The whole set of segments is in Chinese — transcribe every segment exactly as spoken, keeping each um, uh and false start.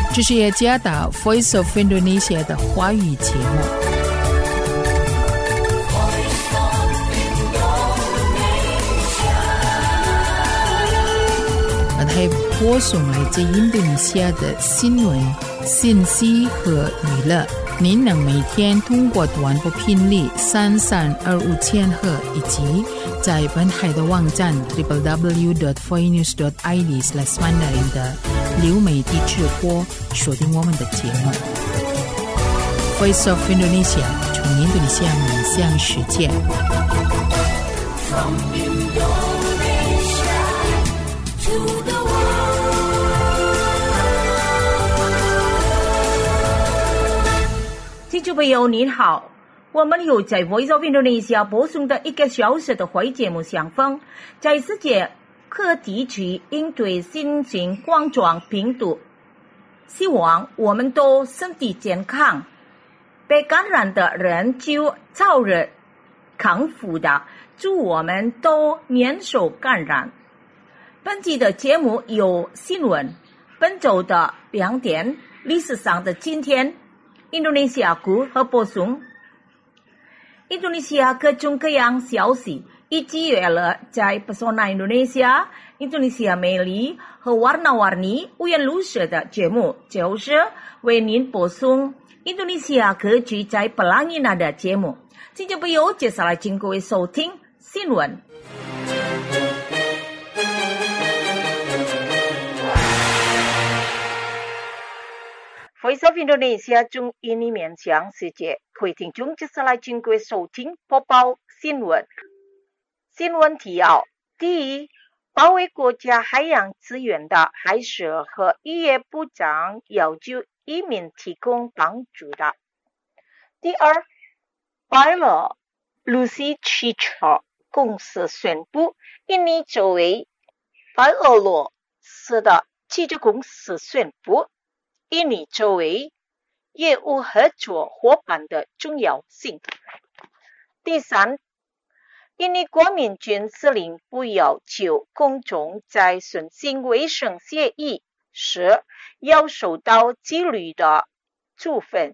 这是雅加达 Voice of Indonesia 的华语节目。我们还播送来自印度尼西亚的新闻、信息和娱乐。您能每天通过短波频率三三二五千赫，以及在本海的网站 double-u double-u double-u dot voinews dot i d slash mandarin 的流媒体直播锁定我们的节目。Voice of Indonesia 从印度尼西亚面向世界。From Indonesia to the world. 听众朋友您好，我们有在 Voice of Indonesia 播送的一个小时的华语节目相逢，在世界各地区应对新型冠状病毒，希望我们都身体健康，被感染的人就早日康复的，祝我们都免受感染。本期的节目有新闻，本周的两点，历史上的今天，印度尼西亚股和播送。印度尼西亚各种各样消息以及娱乐在 Pesona Indonesia、印度尼西亚美丽和 warna-warni 五颜六色的节目，就是为您播送印度尼西亚各区在 Pelangina 的节目。听众朋友，接下来请各位收听新闻。Voice of Indonesia 中印尼面向世界，各位听众接下来请各位收听播报新闻。新闻提要：第一，保卫国家海洋资源的海事和渔业部长要求移民提供帮助的。第二，白乐 Lucy Chicha 公司宣布，印尼作为白俄罗斯的汽车公司宣布。印尼作为业务合作伙伴的重要性。第三，印尼国民军司令部要求公众在遵行卫生协议时要受到纪律的处分。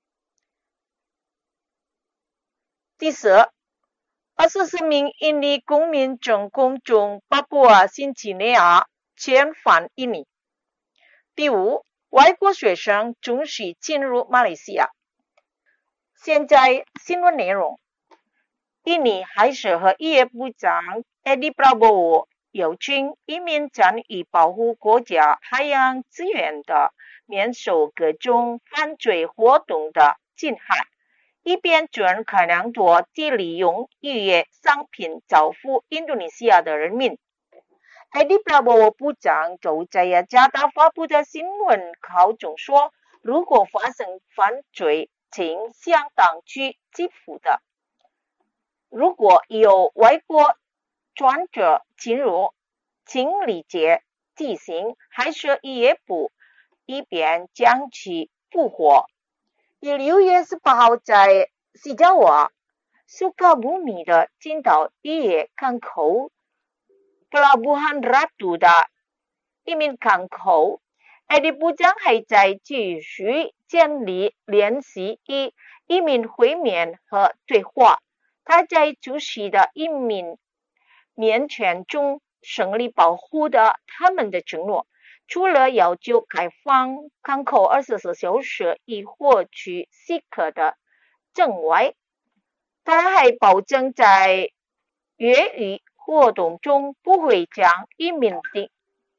第四，二十四名印尼公民中公众巴布亚新几内亚遣返印尼。第五，外国学生准许进入马来西亚。现在新闻内容：印尼海事和渔业部长 Edi Prabowo 要求移民参与保护国家海洋资源的，免受各种犯罪活动的侵害，以便尽可能多地利用渔业商品造福印度尼西亚的人民。Edi Prabowo 部长就在雅加达发布的新闻稿中说，如果发生犯罪，请向当局支付的。如果有外国专者进入，请立即提醒海事渔业部，以便将其复活。六月十八号在西爪哇苏卡布米的金岛渔业港口Pelabuhan Ratu 的移民港口，埃迪部长还在继续建立联系与移民会面和对话。他在出席的移民面前中胜利保护的他们的承诺，除了要求开放港口二十四小时以获取许可的证外，他还保证在粤语活动中不会将移民定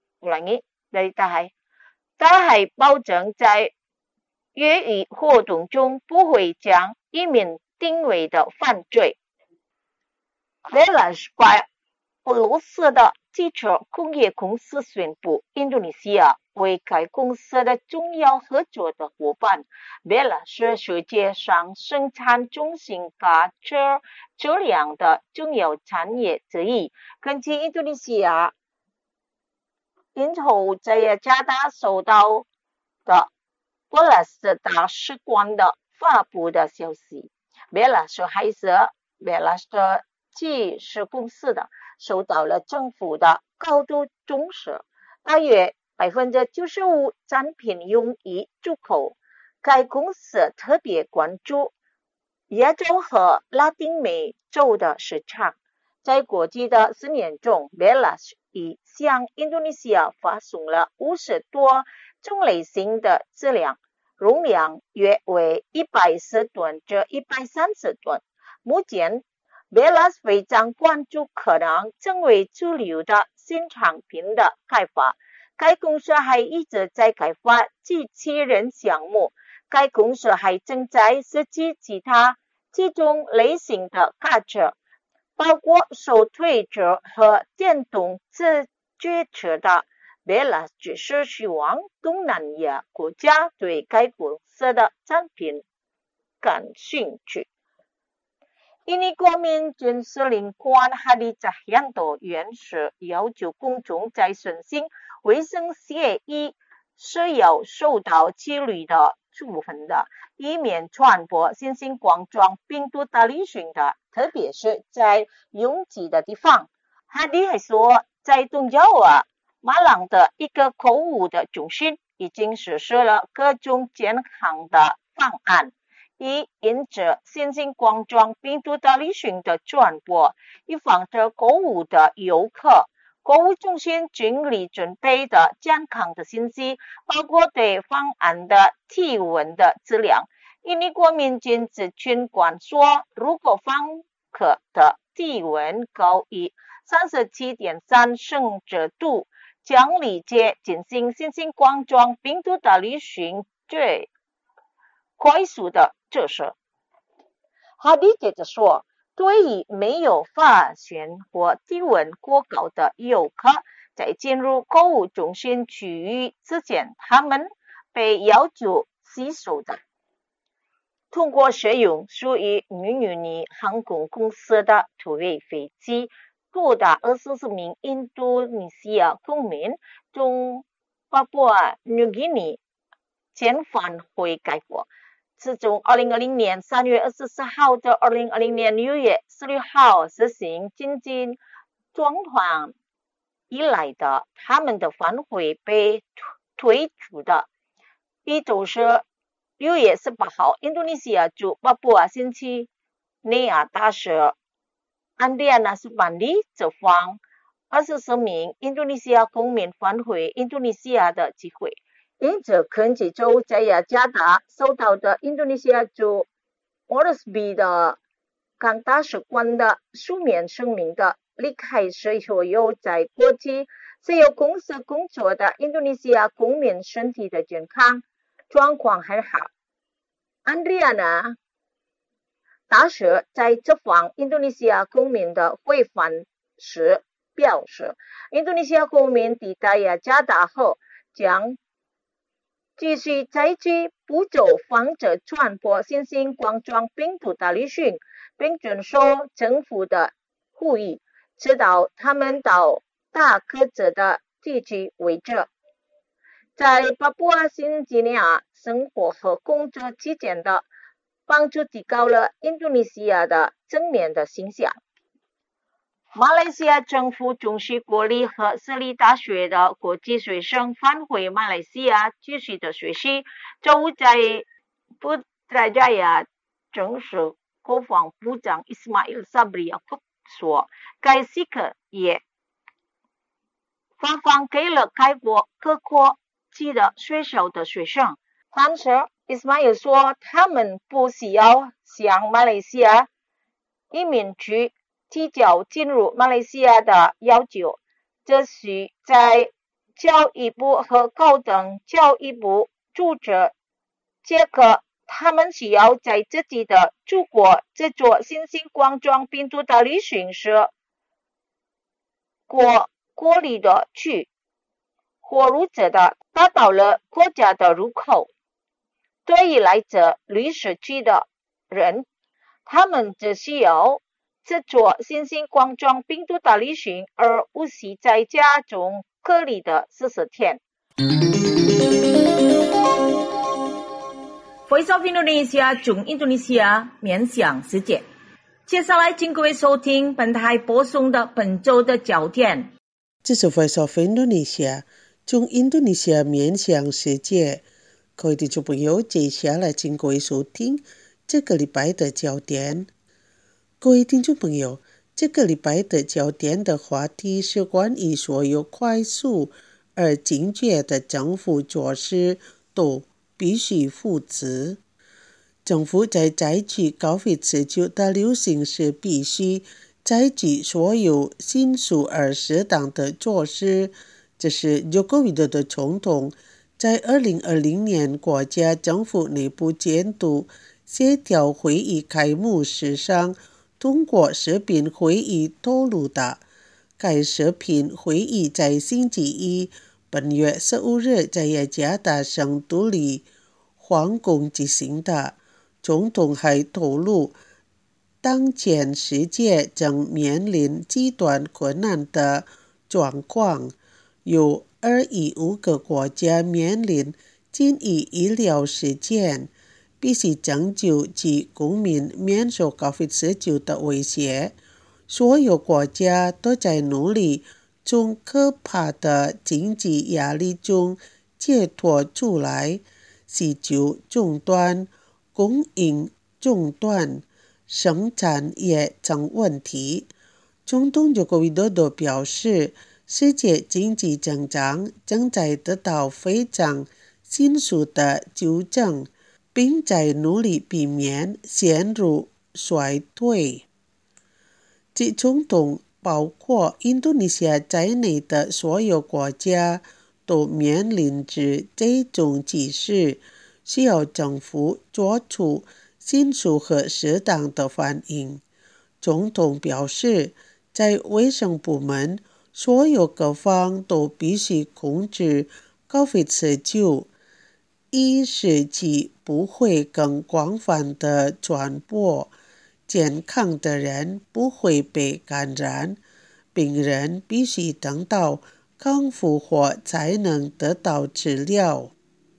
他还保证在粤语活动中不会将移民定位的犯罪。为了把俄罗斯的汽车工业公司宣布，印度尼西亚为该公司的重要合作的伙伴。为了是世界上生产中型卡车车辆的重要产业之一。根据印度尼西亚因后在雅加达受到的俄罗斯大使馆的发布的消息，为了是还是为了是汽车公司的受到了政府的高度重视。大约百分之九十五产品用于出口。该公司特别关注亚洲和拉丁美洲的市场。在过去的十年中 Belas 已向印度尼西亚发送了五十多种类型的质量，容量约为一百十吨至一百三十吨。目前 Belas 非常关注可能成为主流的新产品的开发。该公司还一直在开发机器人项目。该公司还正在设计其他几种类型的卡车，包括手推车和电动自觉车的。Belas 只是希望东南亚国家对该公司的产品感兴趣。印尼国民军司令官哈迪扎향多元是要求公众在遵循卫生协议是要受到纪律的处分的，以免传播新型冠状病毒的旅行的，特别是在拥挤的地方。哈迪还说，在东爪哇马朗的一个购物的中心已经实施了各种健康的方案，以引致新型冠状病毒的旅行的传播，以防止购物的游客。购物中心尽力准备的健康的信息，包括对方案的体温的质量。印尼国民军咨询官说，如果访客的体温高于 三十七点三 摄氏度，将立即进行新型冠状病毒的旅行最快速的测试。哈迪接着说，对于没有发现或体温过高的游客，在进入购物中心区域之前，他们被要求洗手的。通过使用属于印尼航空公司的土卫飞机，多达二十四名印度尼西亚公民从巴布亚纽几内遣返回该国。自从二零二零年三月二十四号到二零二零年六月十六号实行经济状况以来的，他们的返回被推出的。一周是六月十八号，印度尼西亚驻巴布亚新几内亚大使安迪亚纳苏班利这方二十四名印度尼西亚公民返回印度尼西亚的机会。因此，肯吉州在雅加达收到的印度尼西亚驻莫尔斯比的港大使馆的书面声明的离开是所有在国际石油公司工作的印度尼西亚公民身体的健康状况很好。安迪亚纳大使在这访印度尼西亚公民的回返时表示，印度尼西亚公民抵达雅加达后将继续采取步骤防止传播新型冠状病毒的旅行，并遵守政府的呼吁，直到他们到达各自的地区为止。在巴布亚新几内亚生活和工作期间的帮助提高了印度尼西亚的正面的形象。马来西亚政府重视国立和私立大学的国际学生返回马来西亚继续的学习。周五在布达加亚正式国防部长伊斯马伊尔萨布里亚库说，该时刻也发放给了该国各国际的学校的学生。但是伊斯马伊尔说，他们不需要向马来西亚移民局提交进入马来西亚的要求，这需在教育部和高等教育部组织结合。他们需要在自己的祖国制作新型冠状病毒的旅行时过过滤的去或如此的达到了国家的入口。对于来自旅行区的人，他们只需要制作新型冠状病毒的旅行，而无需在家中隔离的十四天。Voice of Indonesia 中印度尼西亚面向世界。接下来请各位收听本台播送的本周的焦点。 这是 Voice of Indonesia 从印度尼西亚面向世界。各位听众朋友，接下来请各位收听这个礼拜的焦点。各位听众朋友，这个礼拜的焦点的话题是关于所有快速而精确的政府措施都必须负责。政府在采取高费持久的流行时，必须采取所有迅速而适当的措施。这是佐科维多的总统在二零二零年国家政府内部监督协调会议开幕式上通过视频会议透露的。该视频会议在星期一本月十五日在雅加达圣都里皇宫举行的。总统还透露，当前世界正面临极端困难的状况，有二十五个国家面临紧急医疗事件，必须拯救其公民免受高费持久的威胁。所有国家都在努力从可怕的经济压力中解脱出来，需求中断、供应中断、生产业成问题。总统佐科维多多表示，世界经济增长正在得到非常迅速的纠正，并在努力避免陷入衰退。即总统包括印度尼西亚在内的所有国家都面临着这种局势，需要政府做出迅速和适当的反应。总统表示，在卫生部门，所有各方都必须控制高费持久，以使其不会更广泛的传播。健康的人不会被感染，病人必须等到康复后才能得到治疗。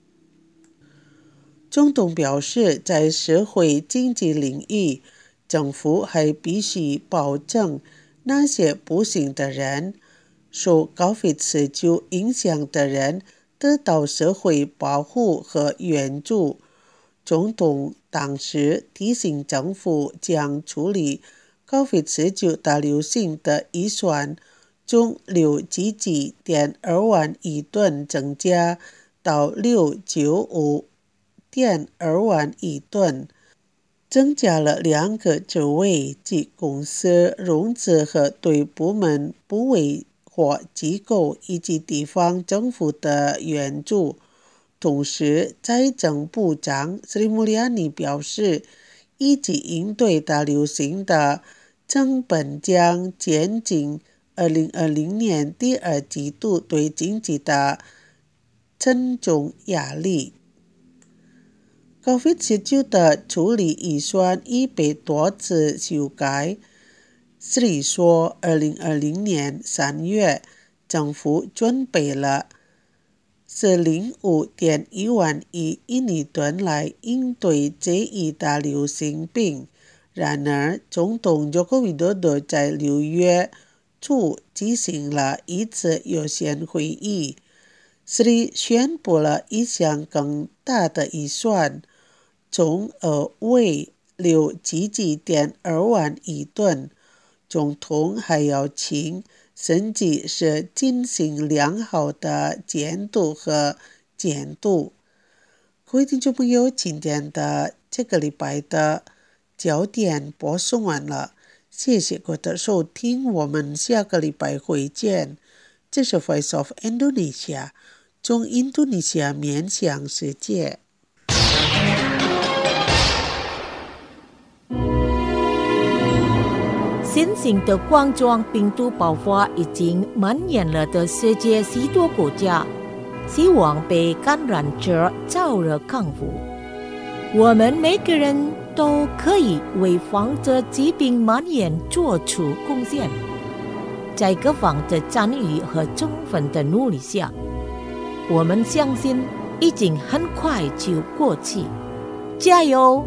总统表示，在社会经济领域，政府还必须保证那些不幸的人、受高费持久影响的人得到社会保护和援助。总统当时提醒政府将处理高费持久大流行的预算从六十几点二万亿吨增加到六九五点二万亿吨，增加了两个职位，即公司融资和对部门部委或机构以及地方政府的援助。同时，财政部长斯里穆里亚尼表示，以及应对大流行的成本将减轻二零二零年第二季度对经济的沉重压力。高费持久的处理预算已被多次修改。斯里说，二零二零年三月，政府准备了四百零五点一万亿印尼盾来应对这一大流行病。然而，总统佐科维多多在六月初举行了一次有限会议，斯里宣布了一项更大的预算，总额为六十几点二万亿吨。总统还要请审计师进行良好的监督和监督。各位听众朋友，今天的这个礼拜的焦点播送完了，谢谢各位的收听，我们下个礼拜会见。这是 Voice of Indonesia， 从印度尼西亚面向世界。 新型的冠状病毒爆发已经蔓延了的世界许多国家，希望被感染者早日康复。我们每个人都可以为防止疾病蔓延做出贡献。在各方的参与和充分的努力下，我们相信已经很快就过去。加油！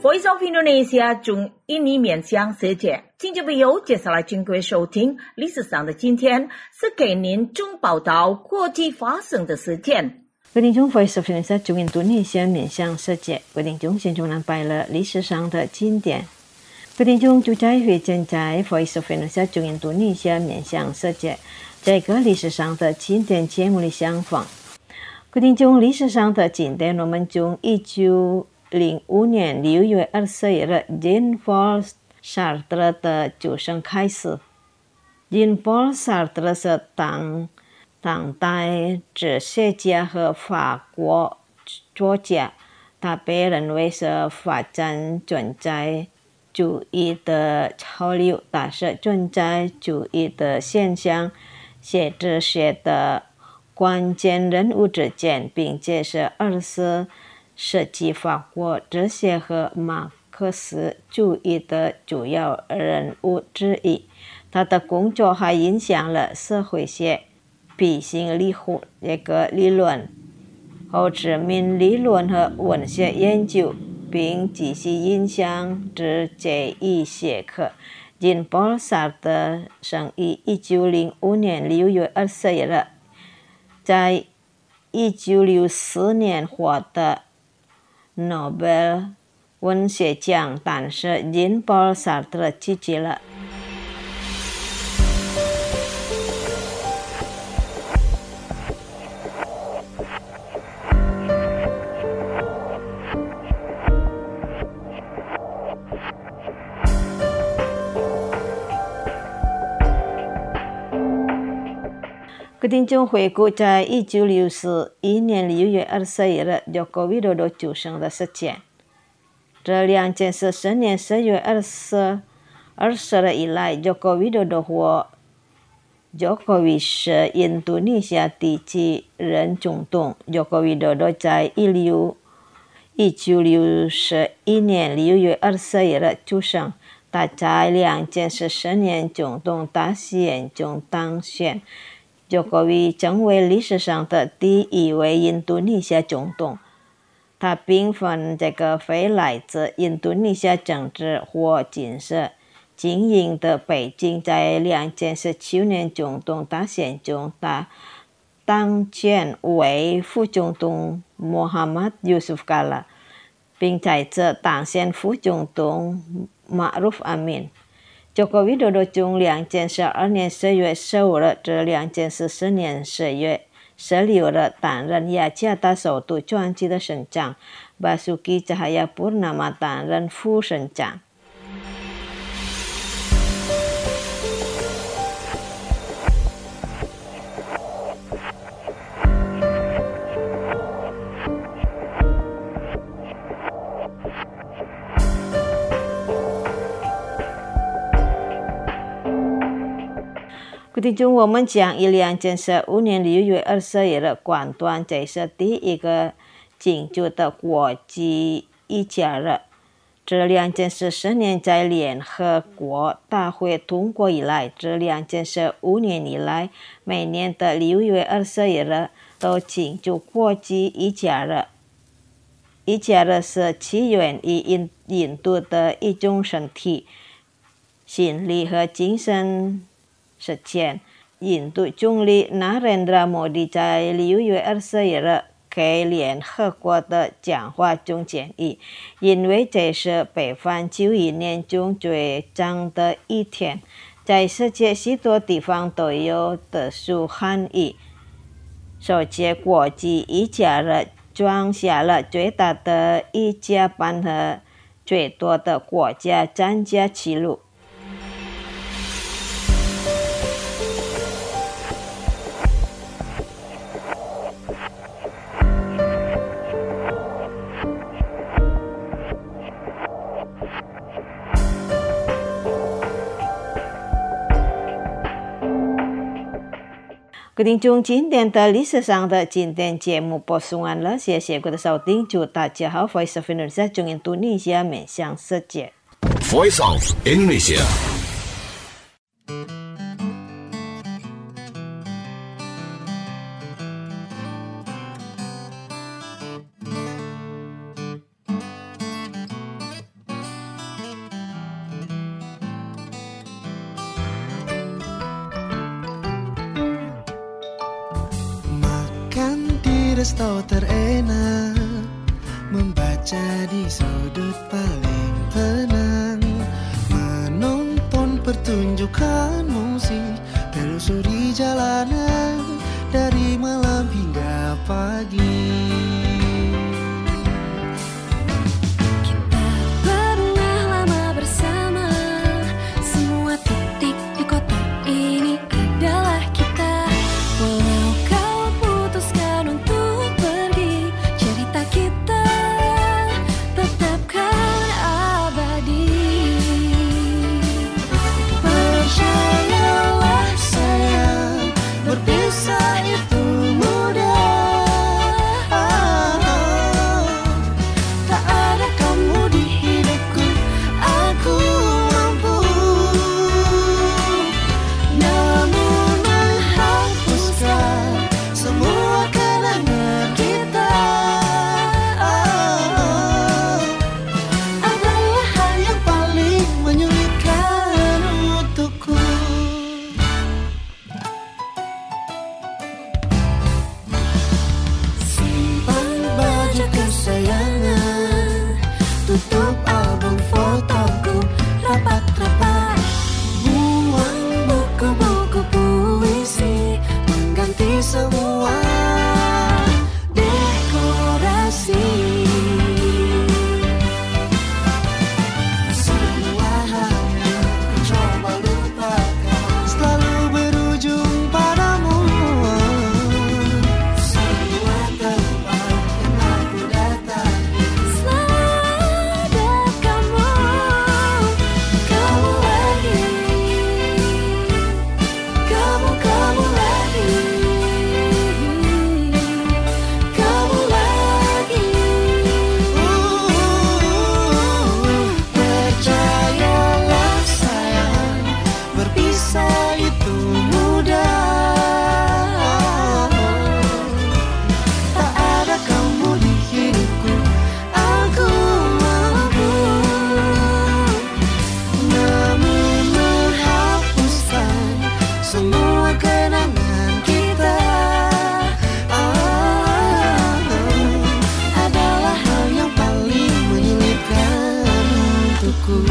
Voice of Indonesia 中印尼面向世界，听众朋友，接下来请各位收听历史上的今天，是给您中报道国际发生的事件。 各位听众 ，Voice of Indonesia 中印度尼西亚面向世界，各位听众现在安排了历史上的经典。各位听众就在会正在 Voice of Indonesia 中印度尼西亚面向世界这个历史上的经典节目里相逢。各位听众，历史上的经典，我们从一九零五年六月二十日 Jean-Paul Sartre 的出生开始。Jean-Paul Sartre 是当当代哲学家和法国作家，他被认为是发展存在主义的潮流，他是存在主义的现象写哲学的关键人物之间，并且是二十世纪法国哲学和马克思主义的主要人物之一。他的工作还影响了社会学、批评理学这个理论、后殖民理论和文学研究，并继续影响至这一学科。Jean-Paul Sartre 生于一九零五年六月二十日，在一九六四年获得诺贝尔文学奖，但是 Jean-Paul Sartre 拒绝了。各位听众，回顾在一九六一年六月二十日 Joko Widodo 出生的事件。这两件事十年十月二十二日以来 Joko Widodo 或 Jokowi 是印度尼西亚第几任总统。Joko Widodo 在一九六一年六月二十日出生，他在两件事十年总统大选中当选。Jokowi 成为历史上的第一位印度尼西亚总统。他并非这个非来自印度尼西亚政治或军事精英的北京，在两千十九年总统大选中，他当选为副总统 Muhammad Yusuf Kala， 并在这当选副总统 Ma'ruf Amin。Joko Widodo 从两千十二年十月十五日至两千十四年十月十六日担任雅加达首都专机的省长， Basuki Cahayapurnama 担任副省长。听众，我们讲一两千十五年六月二十日广端，这是第一个庆祝的国际一家日。这两千十四年在联合国大会通过以来，这两千十五年以来，每年的六月二十日都庆祝国际一家日。一家日是起源于印印度的一种身体、心理和精神实践。印度总理 Narendra Modi 在六月二十日给联合国的讲话中建议，因为这是北方九一年中最长的一天，在世界许多地方都有特殊含义。首届国际一家日创下了最大的一家班和最多的国家参加纪录。各位听众，今天的历史上的经典节目播送完了，谢谢各位的收听，祝大家好。Voice of Indonesia 中印度尼西亚面向世界。 Voice of Indonesia。 Resto terenak, membaca di sudut paling tenang, menonton pertunjukan musik, telusuri jalanan dari malam hingga pagi. Kita pernah lama bersama, semua titik di kota ini adalah kita. Walau kau putuskan untuk pergi, cerita kita tetapkan abadi. Percayalah sayang, berpisah itu mudah. Ah, tak ada kamu di hidupku, aku mampu. Namun menghapuskan semua kenangan kita ah, adalah hal yang paling menyulitkan untukku. Simpan baju kesayangan, tutup album fotoku rapat-rapat, buang buku-buku puisi, mengganti semua dekorasi. Semua hal yang ku coba lupakan selalu berujung padamu. Semua tempat yang aku datangi selalu ada kamu. Kamu lagi, kamu, kamu lagi, kamu lagi. Percayalah sayang, berpisah itu mudah. Tak ada kamu di hidupku, aku mampu. Namun menghapuskan semua kenangan kita ah, adalah hal yang paling menyulitkan untukku.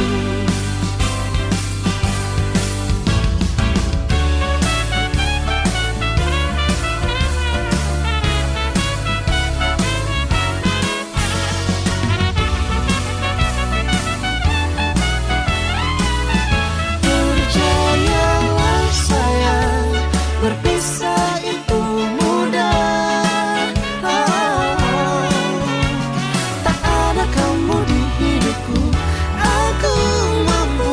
Percayalah sayang, berpisah itu mudah. Ah, tak ada kamu di hidupku, aku mampu.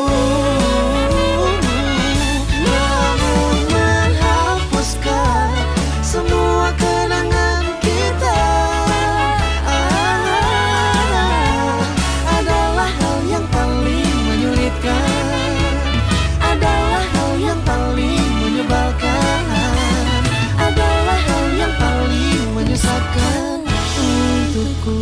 Namun menghapuskan semua kenangan kita ah, adalah hal yang paling menyulitkan, adalah hal yang paling menyebalkan, adalah hal yang paling menyesatkan untukku.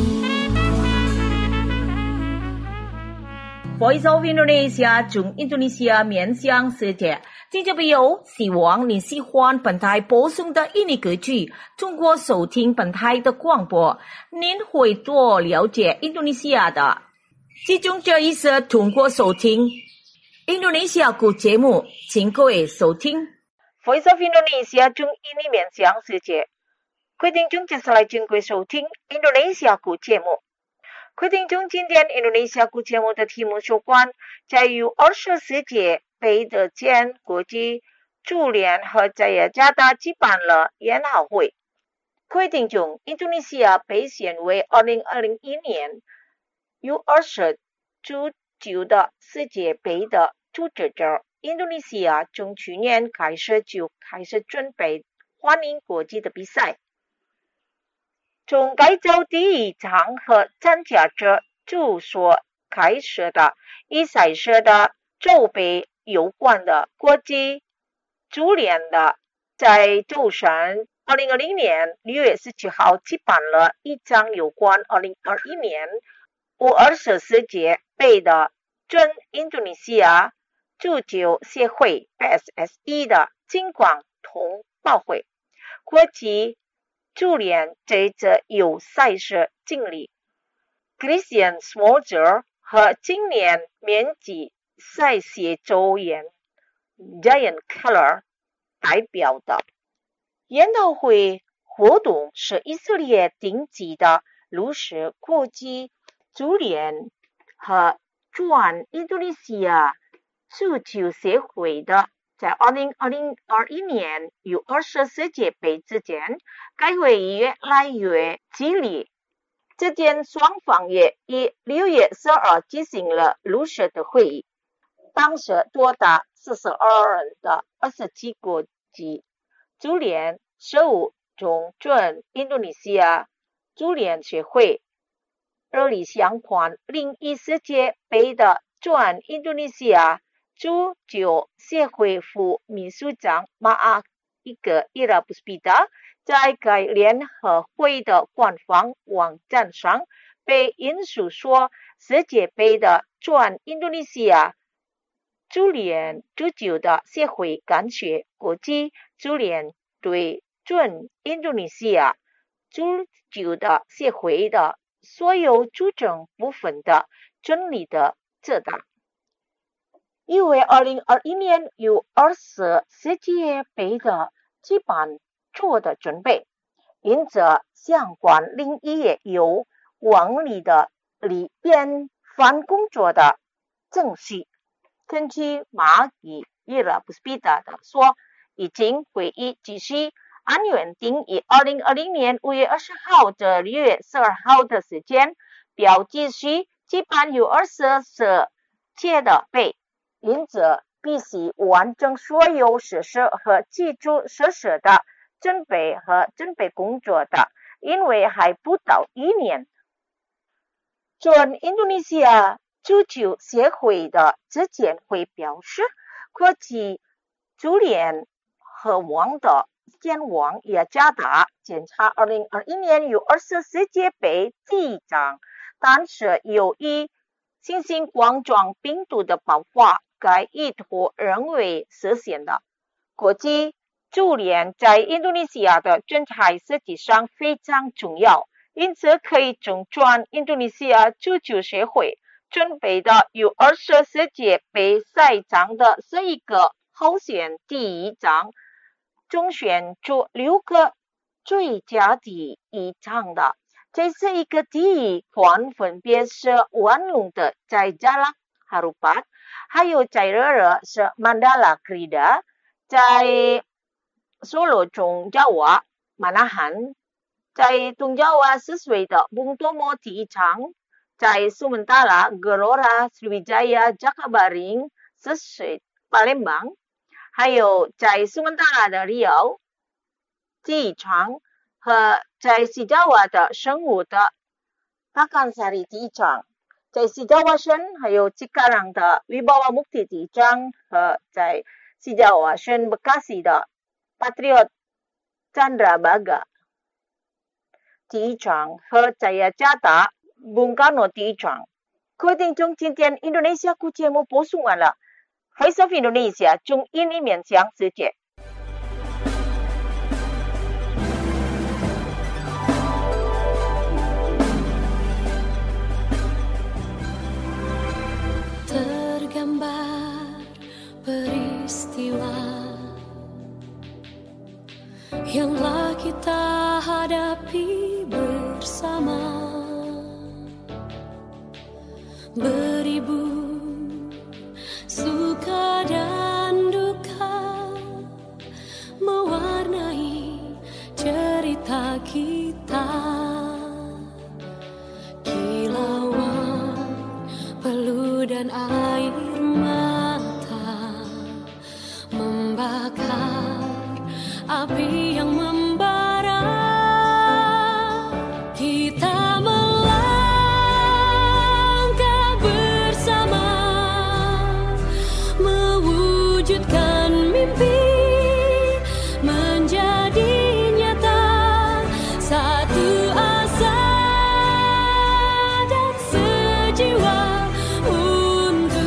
Voice of Indonesia 中印度尼西亚面向世界，听众朋友，希望你喜欢本台播送的印尼歌曲。通过收听本台的广播，您会多了解印度尼西亚的。其中这一次通过收听印度尼西亚歌节目，请各位收听。 Voice of Indonesia 中印尼面向世界，各位听众接下来经过收听印度尼西亚歌节目。各位听众，今天印度尼西亚歌节目的题目有关在于二十世纪北德间国际足联和在雅加达举办了研讨会。各位听众，印度尼西亚被选为二零二零年 U 二十足球的世界杯的组织者。印度尼西亚从去年开始就开始准备欢迎国际的比赛。从改造第一场和参加者住所开始的以赛事的筹备有关的国际足联的在周三二零二零年六月十七号举办了一场有关二零二一年 U 二十世界杯的准印度尼西亚足球协会 P S S I 的情况通报会。国际就连在这有赛事经历 Christian Smoger 和今年年纪赛协周员 Diane Keller 代表的研讨会活动是以色列顶级的路士国际足联和全印度尼西亚足球协会的在二零二一年与二十世界杯之间，该会越来越激烈。这间双方也于六月十二举行了路士的会议，当时多达四十二人的二十七国际足联事务中准印度尼西亚足联协会热力相关另一世界杯的准印度尼西亚足球协会副秘书长马阿伊格伊拉布斯比达在该联合会的官方网站上被引述说，世界杯的准印度尼西亚足联足球的协会感谢国际足联对准印度尼西亚足球的协会的所有组成部分的整理的责任。因为二零二一年有二十世界杯的基本做的准备，因此相关领域也有往里的里边方工作的证实。根据马伊伊拉布斯比达的说，已经会议继续按原定以二零二零年五月二十号至六月十二号的时间表继续举办有二十世界的杯，因此必须完成所有设施和基础设施的准备和准备工作的，因为还不到一年。准印度尼西亚足球协会的之前会表示，国际足联和王的监王也加大检查二零二一年有二十世界杯第一场，但是由于新型冠状病毒的爆发，该意图仍未实现的。国际足联在印度尼西亚的人才实际上非常重要，因此可以从全印度尼西亚足球协会准备的有二十世界杯赛场的十一个候选第一场中选出六个最佳第一场的，这是一个第一款分别是万隆的在加拉哈鲁巴，还有在热热是曼达拉克里达，在索罗中加瓦马纳罕，在东加瓦十岁的蒙多莫第一场，在苏门答腊格罗拉斯维加亚加卡巴林十岁巴联邦，还有在苏门答腊的里奥第一场和在西加瓦的生物的巴坎萨里第一场，在西加瓦省还有吉卡朗的维巴瓦穆提第一场和在西加瓦省bekasi的 Patriot Chandra Baga 第一场和在雅加达 Bung Karno 第一场。各位听众，今天印度尼西亚故节目播送完了。Voice of Indonesia 中印尼面向世界。 Tergambar peristiwa yang kita hadapi bersama, beribu suka dan duka mewarnai cerita kita, kilauan peluh dan air mata membakar api yang membara. Kita melangkah bersama mewujudkan mimpi menjadi nyata, satu asa dan sejiwa untuk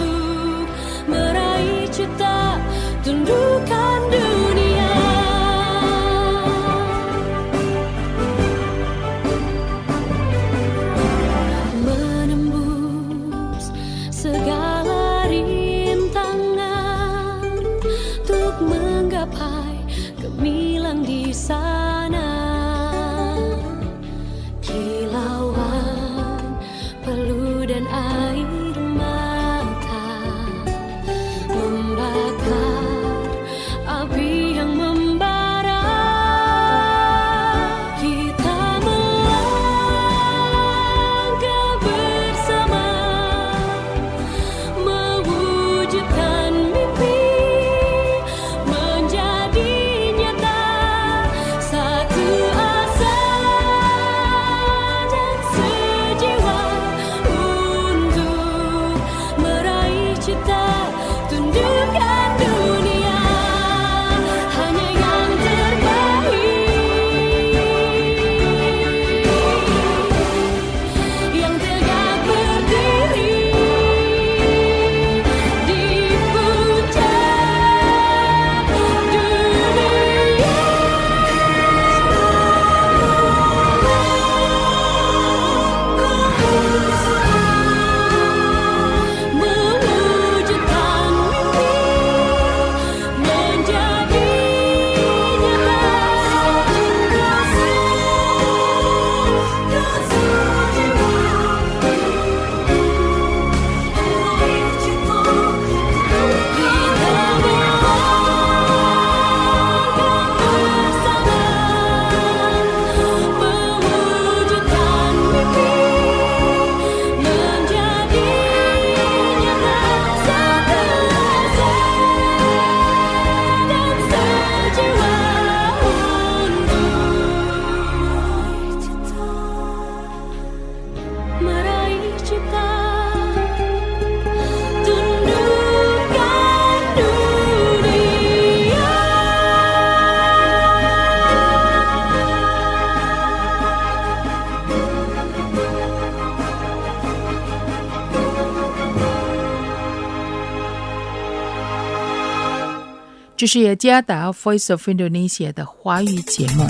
这是雅加达 Voice of Indonesia 的华语节目。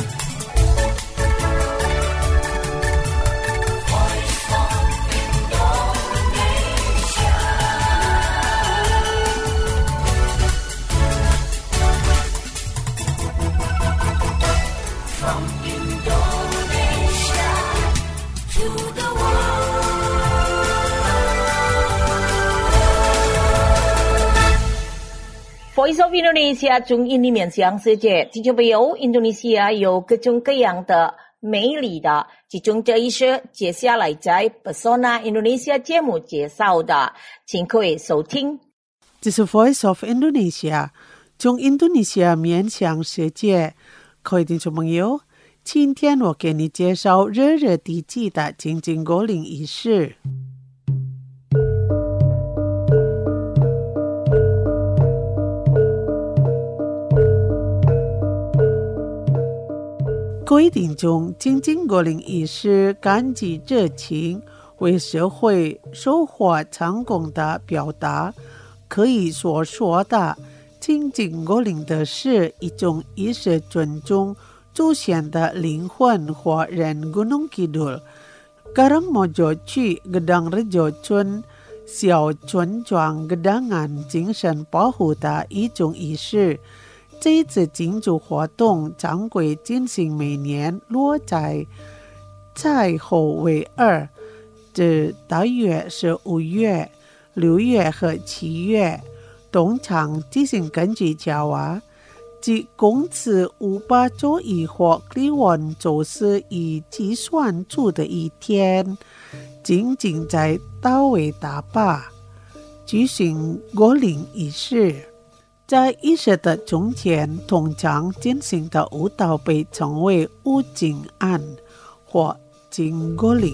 Voice of Indonesia 中印尼面向世界，听众朋友，印度尼西亚有各种各样的美丽的，其中这一些接下来在 Pesona Indonesia 节目介绍的，请各位收听。 这是 Voice of Indonesia 中印度尼西亚面向世界，各位听众朋友，今天我给你介绍热热地气的金金果岭仪式。规定中，金金果岭仪式感激热情，为社会收获成功的表达。可以所说的，金金果岭的是一种仪式尊重祖先的灵魂或人 Gunung Kidul Karangmojo去 Gedang Rejo 村小村庄 Gedangan 精神保护的一种仪式。这一次庆祝活动将会进行每年落在蔡后尾二，这大约是五月、六月和七月，通常进行根据角啊，即公次五百周以或利温周四以计算出的一天，仅仅在大尾大坝举行果岭仪式。在仪式的中间，通常进行的舞蹈被称为舞景案或金果岭。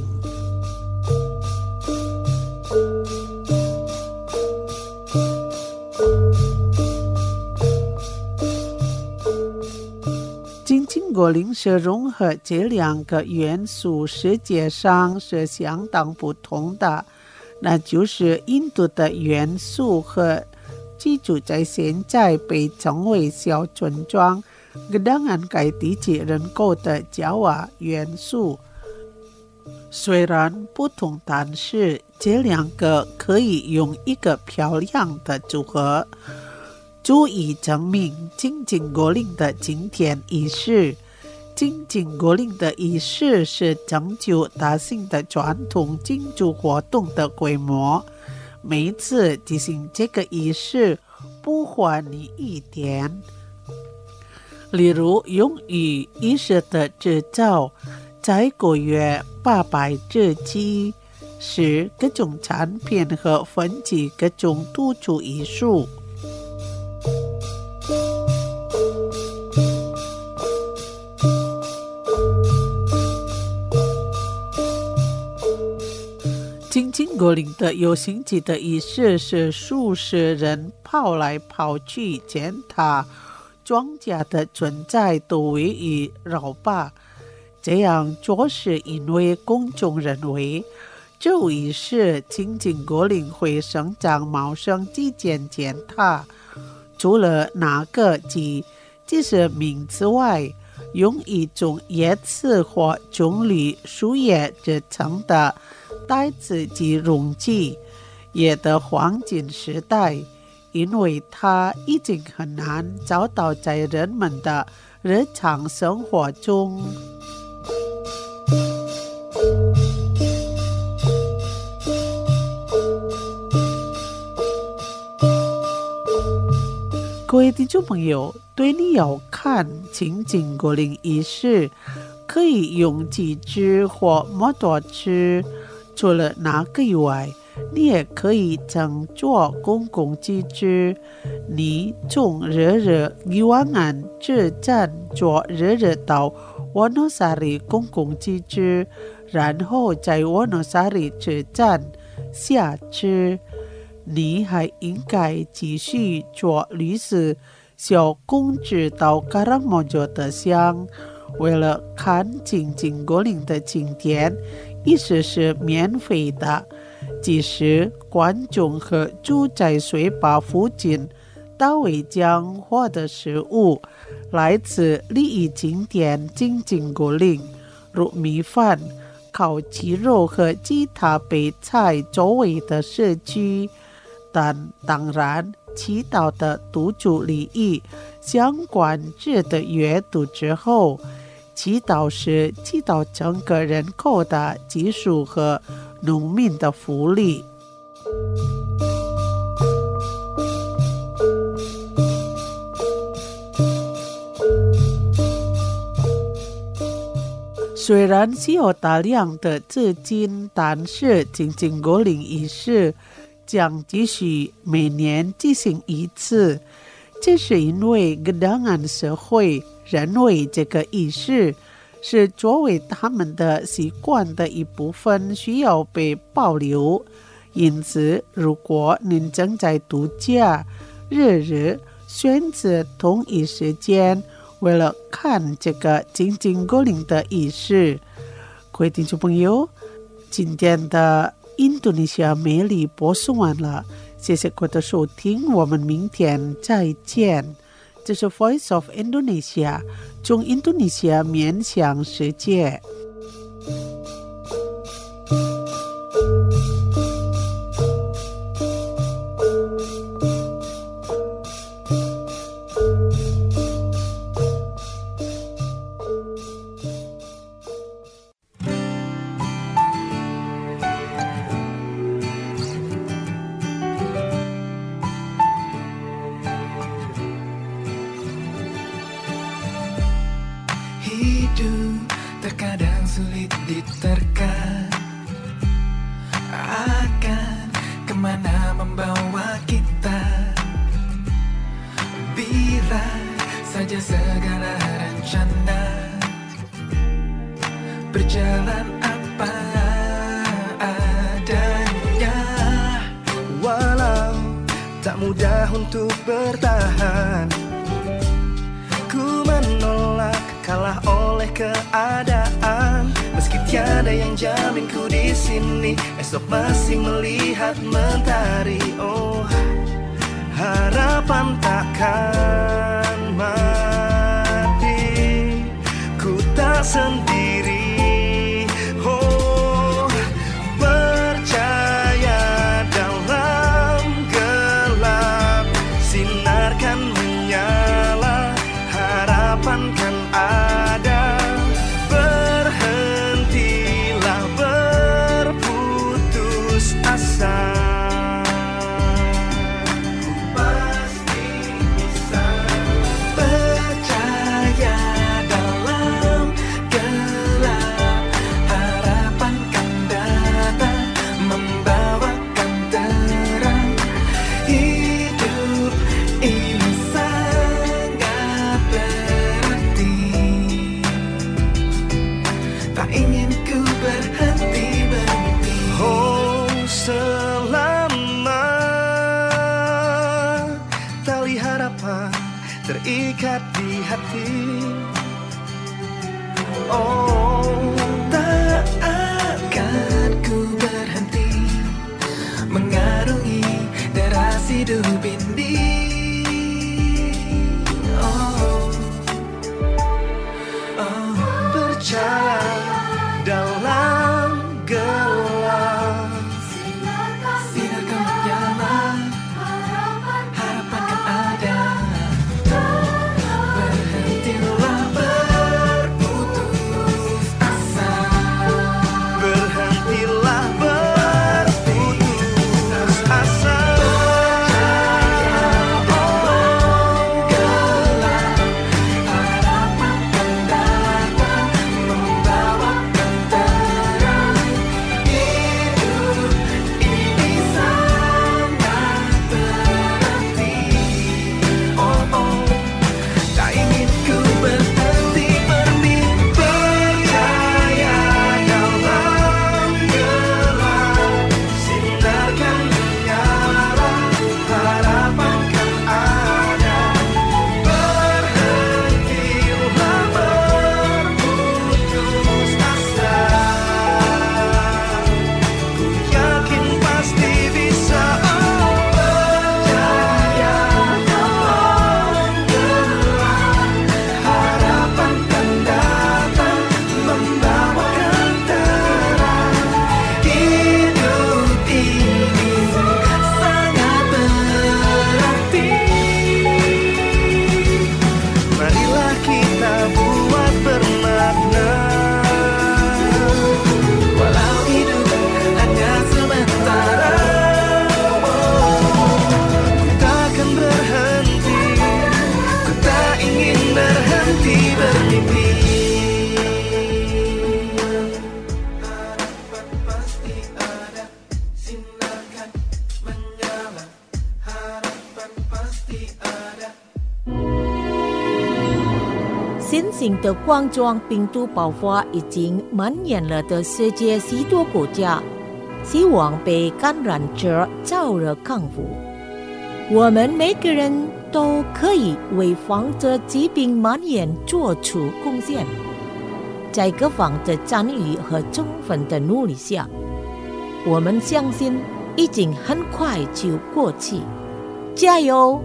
金金果岭是融合这两个元素，世界上是相当不同的，那就是印度的元素和居住在现在被称为小村庄 Gedangan 该地区人口的Jawa元素。虽然不同，但是这两个可以用一个漂亮的组合，足以证明金金果岭的今天仪式。金金果岭的仪式是征就大型的传统庆祝活动的规模。每次进行这个仪式不花你一点，例如用于仪式的制造，在个月八百只鸡，使各种产品和分级各种突出艺术。金金果岭的有星期的仪式是数十人跑来跑去践踏庄稼的存在都位于绕坝。这样做是因为公众认为这仪式金金果岭会生长茂盛及渐渐踏。除了那个即即是名之外，用一种叶子或棕榈树叶制成的袋子及容器，也的黄金时代，因为它已经很难找到在人们的日常生活中。各位听众朋友，对你要看金金果岭仪式，可以用机制或摩托车。除了那个以外，你也可以乘坐公共机制。你从热热伊万安车站坐热热到Wonosari公共机制，然后在Wonosari车站下车。你还应该继续坐绿色小公车到Karangmojo的乡。为了看金金果岭的景点，仪式是免费的，即使观众和住在水坝附近大尾江获得食物来自历史景点金井古岭，如米饭、烤鸡肉和其他备菜周围的社区。但当然，祈祷的读主礼仪相关字的阅读之后，祈祷是祈祷整个人口的技术和农民的福利。虽然是有大量的资金，但是金井古岭仪式将继续每年进行一次，这是因为格达安社会认为这个仪式是作为他们的习惯的一部分，需要被保留。因此，如果您正在度假，日日选择同一时间，为了看这个金井古岭的仪式，各位听众朋友，今天的印度尼西亚美丽播送完了，谢谢各位的收听，我们明天再见。这是 Voice of Indonesia， 从印度尼西亚面向世界。 Hidup terkadang sulit diterka, akan kemana membawa kita, bila saja segala rencana berjalan apa adanya. Walau tak mudah untuk bertahan, ku menolak kalah oleh keadaan. Meski tiada yang jamin ku di sini, esok masih melihat mentari. Oh, harapan takkan mati, ku tak sendiri. Oh, percaya dalam gelap, sinarkan menyala, harapan kan ada. Berhentilah berputus asa, pasti bisa. Percaya dalam gelap, harapan kan datang, membawakan terang. Hidup ini sangat berarti, tak ingin ku berhenti bermimpi. Oh, selama tali harapan terikat di hati, oh, tak akan ku berhenti mengarungi deras hidup ini. Oh, oh, percaya dalam gelap, sinarkan menyala, harapan kan ada. Berhentilah 型的冠状病毒爆发已经蔓延了的世界许多国家，希望被感染者早日康复。我们每个人都可以为防止疾病蔓延做出贡献。在各方的参与和充分的努力下，我们相信已经很快就过去。加油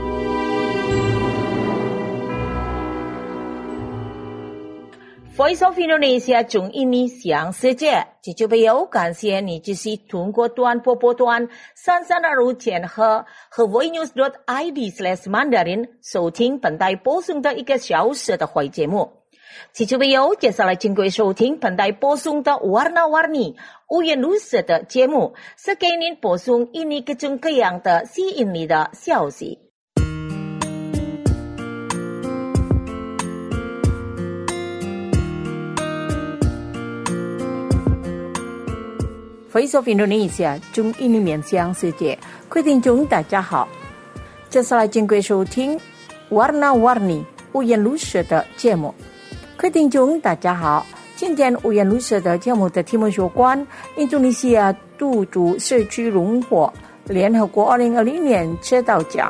！Voice of Indonesia 中印尼乡世界，这就朋友感谢你继续通过短波波段三三二五千赫和 voinews dot I D slash mandarin 收听本台播送的一个小时的会节目。这就朋友接下来请各位收听本台播送的 Warna-Warni 五颜六色的节目，是给您播送印尼各种各样的吸引你的消息。Voice of Indonesia 中印尼面向世界，各位听众大家好，接下来请各位收听 Warna-Warni 五颜六色的节目。各位听众大家好，今天五颜六色的节目的题目有关印度尼西亚杜族社区荣获联合国二零二零年指导奖。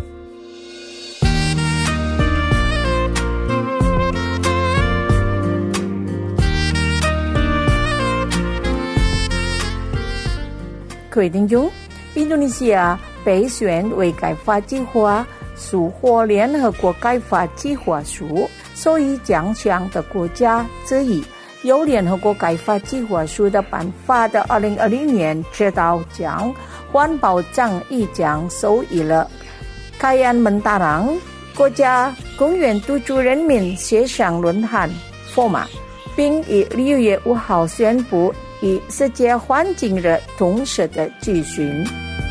各位听众，印度尼西亚被选为开发计划署或联合国开发计划署受益奖项的国家之一，由联合国开发计划署的颁发的二零二零年指导奖环保正义奖受益了凯安门达朗国家公园杜族人民协商论坛 F O M A， 并于六月五号宣布以世界环境日同时的举行。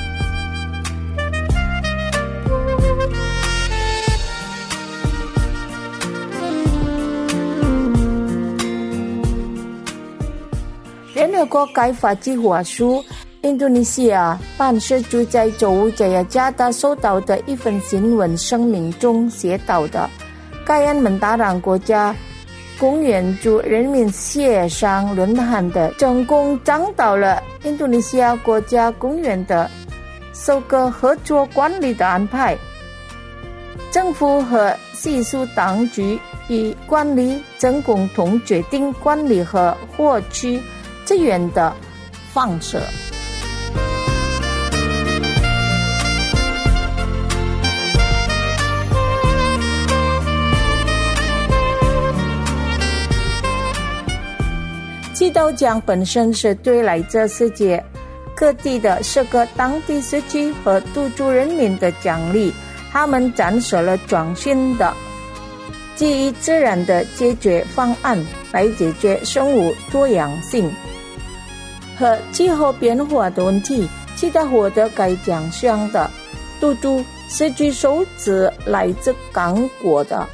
联合国开发计划署印度尼西亚办事处在周五在雅加达收到的一份新闻声明中写到的，凯安门达朗国家公园族人民协商论坛的成功找到了印度尼西亚国家公园的首个合作管理的安排。政府和技术当局以管理正共同决定管理和获取资源的方式。指导奖本身是对来自世界各地的十个当地社区和土著人民的奖励，他们展示了创新的基于自然的解决方案来解决生物多样性和气候变化的问题。期待获得该奖项的土著社区首次来自刚果的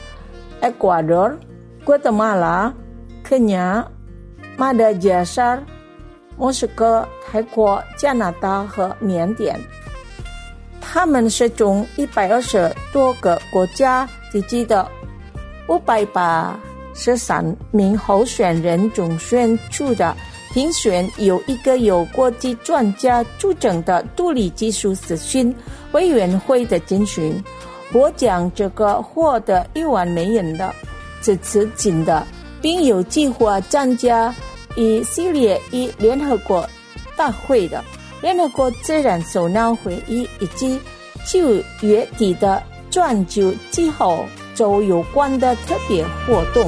Ecuador、Guatemala、Kenya、马达加斯加、墨西哥、泰国、加拿大和缅甸。他们是从一百二十多个国家地区的五百八十三名候选人中选出的，评选由一个由国际专家组成的独立技术咨询委员会的进行。获奖这个获得一万美元的支持金的，并有计划参加一系列与联合国大会的联合国自然首脑会议以及九月底的全球气候周有关的特别活动。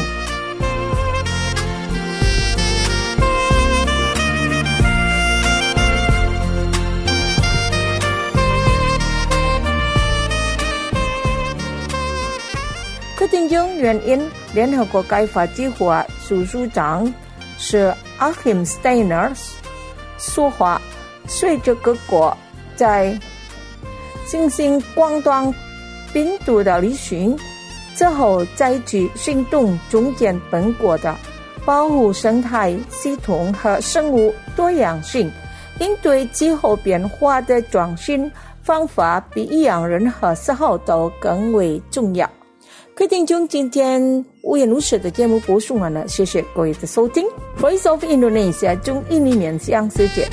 可听中原因，联合国开发计划署署长是 Achim Steiner 说话，随着各国在新型冠状病毒的疫情之后采取行动，中间本国的保护生态系统和生物多样性，应对气候变化的创新方法比以往任何时候都更为重要。 各位听众，今天五颜六色的节目播送完了，谢谢各位的收听。Voice of Indonesia 中印尼面向世界。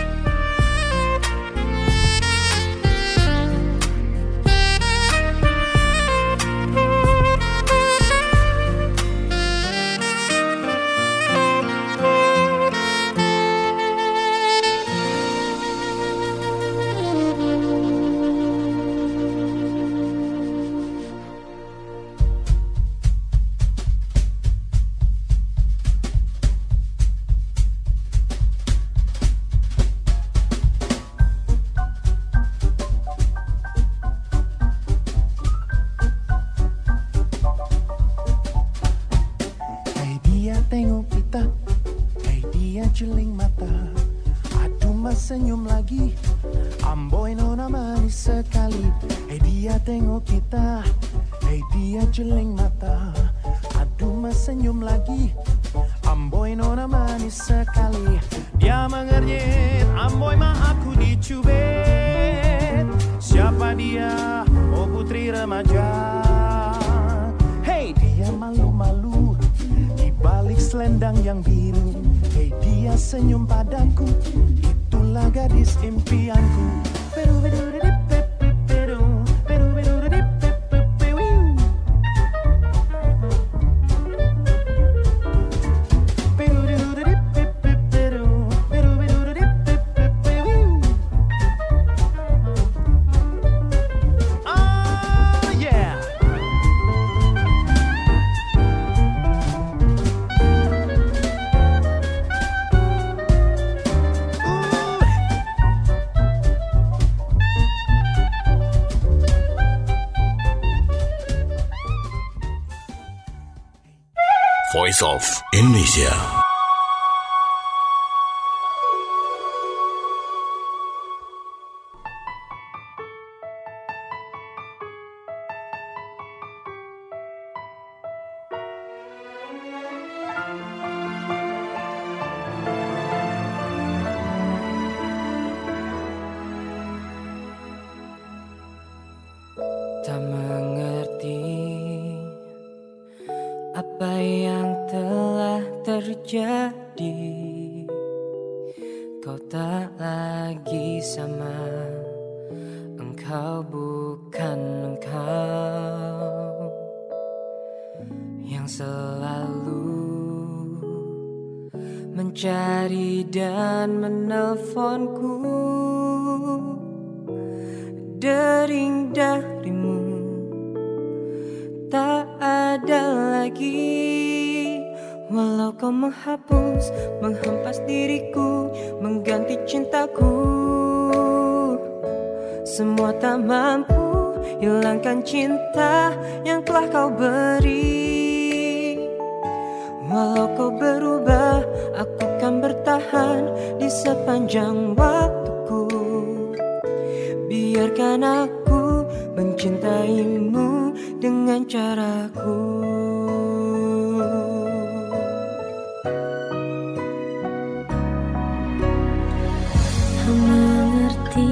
Jeling mata, aduh mas senyum lagi, Amboy nona manis sekali. Hey dia tengok kita, hey dia jeling mata, aduh mas senyum lagi, Amboy nona manis sekali. Dia mengernyit, Amboy mah aku dicubit. Siapa dia? Oh putri remaja. Hey dia malu-malu di balik selendang yang biru. Hey dia senyum padaku, itulah gadis impianku. Peru peru dip peru peru peru dip peru. Peru peru dip peru peru peru dip peru. Oh yeah. Voice of Indonesia. Tak mengerti apa yang telah terjadi. Kau tak lagi sama, engkau bukan engkau yang selalu mencari dan menelponku. Dering darimu tak ada lagi. Walau kau menghapus, menghempas diriku, mengganti cintaku, semua tak mampu hilangkan cinta yang telah kau beri. Walau kau berubah, aku kan bertahan di sepanjang waktuku. Biarkan aku mencintaimu dengan caraku. Kau mengerti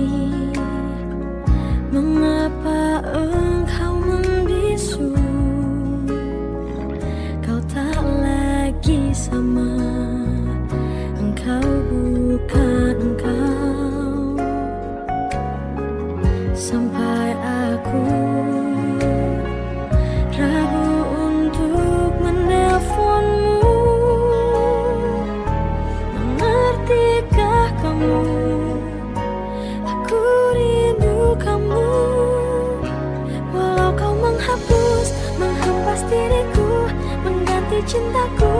mengapa engkau membisu. Kau tak lagi sama, engkau bukan engkau. Sampai aku ragu untuk menelponmu. Mengertikah kamu? Aku rindu kamu. Walau kau menghapus, menghempas diriku, mengganti cintaku,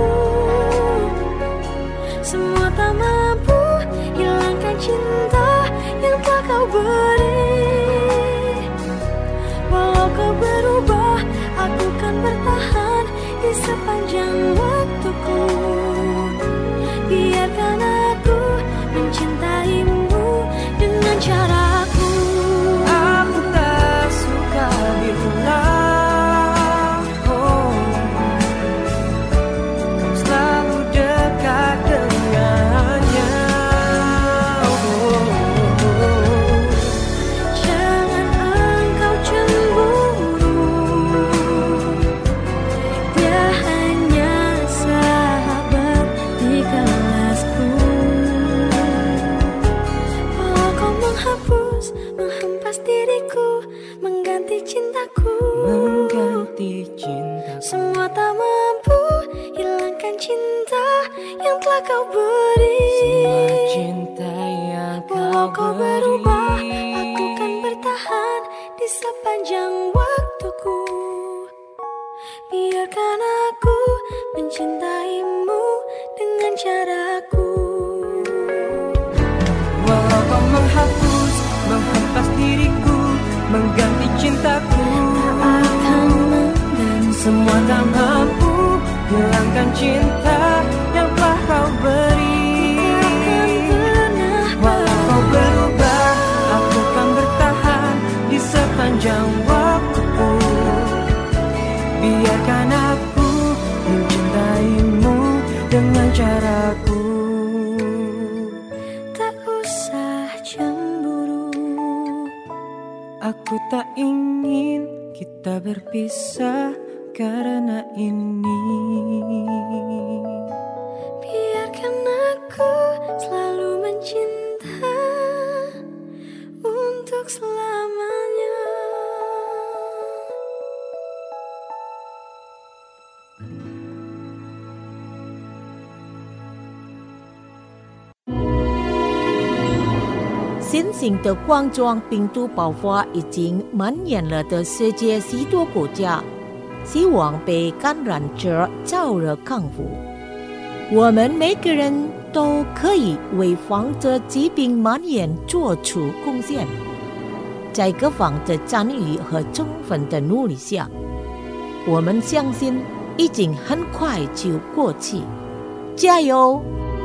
semua tak mampu hilangkan cinta yang telah kau beri. Walau kau berubah, aku kan bertahan di sepanjang waktuku. Biarkan aku mencintaimu dengan caraku. Aku tak suka bila oh, cintaku akan mengganti semua tak mampu hilangkan cinta yang telah kau beri. Walau kau berubah, aku akan bertahan di sepanjang waktu. Biarkan aku mencintaimu dengan caraku. Tak usah cemburu, aku tak ingin kita berpisah karena ini. Biarkan aku selalu mencinta untuk selamanya. 新型的冠状病毒爆发已经蔓延了的世界许多国家，希望被感染者早日康复。我们每个人都可以为防止疾病蔓延做出贡献。在各方的参与和充分的努力下，我们相信已经很快就过去。加油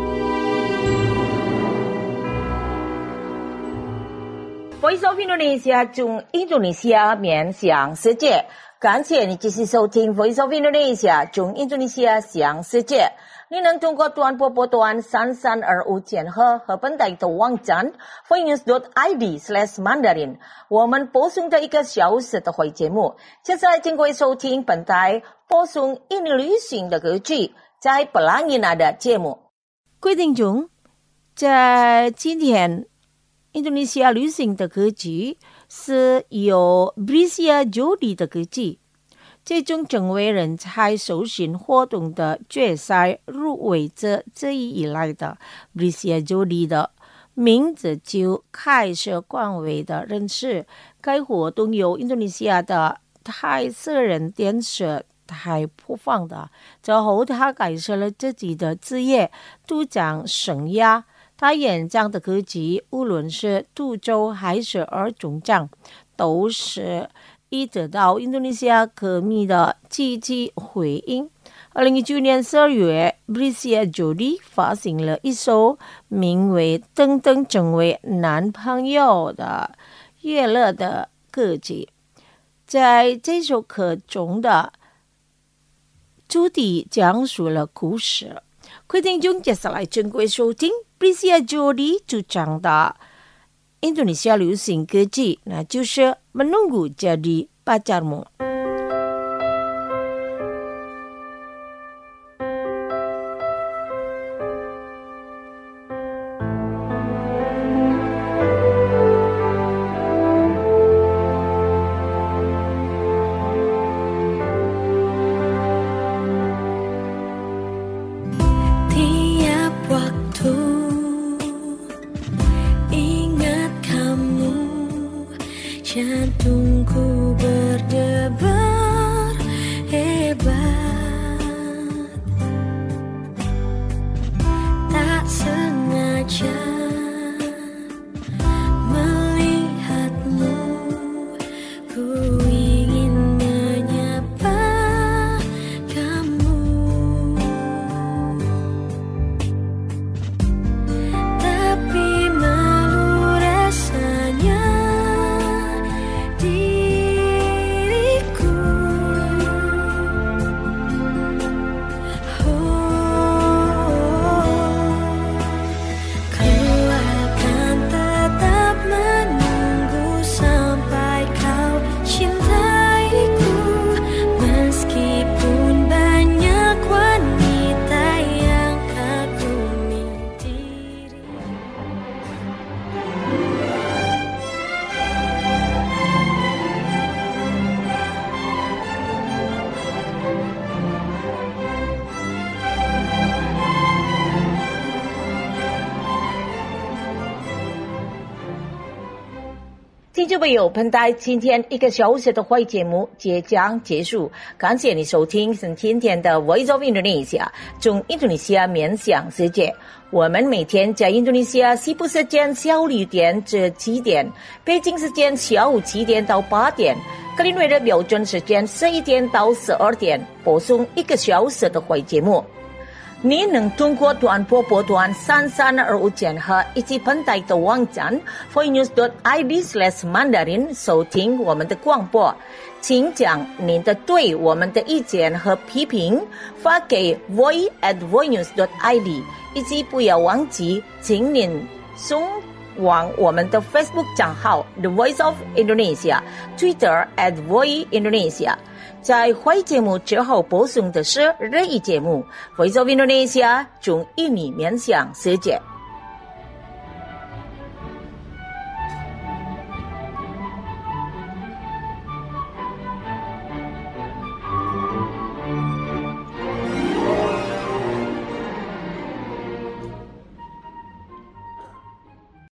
！Voice of Indonesia 从印度尼西亚面向世界，感谢你继续收听 Voice of Indonesia 从印度尼西亚向世界。你能通过短波波段三三二五千赫和本台的网站 voice dot i d slash mandarin， 我们播送的一个小时的会节目。接下来请各位收听本台播送印尼旅行的歌曲，在布朗伊纳的节目。 各位听众，在今天印度尼西亚旅行的歌曲是由 Brisia Jody 的歌曲，最终成为人才首选活动的决赛入围者之一以来的 Brisia Jody 的名字就开始广为的认识。该活动由印度尼西亚的泰瑟人电视台播放的，之后他开始了自己的职业队长生涯。他演唱的歌曲，无论是独奏还是儿童唱，都是已得到印度尼西亚歌迷的积极回应。二零一九年十二月 Brisia Jody 发行了一首名为《等等成为男朋友》的悦乐的歌曲。在这首歌中的主题讲述了故事。各位听众，接下来请各位收听 Brisia Jody 主唱的印度尼西亚流行歌曲，那就是Menunggu Jadi Pacarmu。 Jantungku berdebar hebat, tak sengaja melihatmu, ku ingin menyapa kamu, tapi malu rasanya. 听众朋友，本台今天一个小时的会节目即将结束，感谢你收听是今天的 Voice of Indonesia 从印度尼西亚面向世界。我们每天在印度尼西亚西部时间下午六点至七点，北京时间下午七点到八点， 格林威治标准时间十一点到十二点播送一个小时的会节目。你能通过短波波段三三二五千赫以及本台的网站 voinews dot i d slash mandarin 收听我们的广播。请将您的对我们的意见和批评发给 voice at voinews dot i d， 以及不要忘记，请您送往我们的 Facebook 账号 The Voice of Indonesia， Twitter at Voice Indonesia。在会节目之后播送的是日语节目 Voice of Indonesia 中印尼面向世界。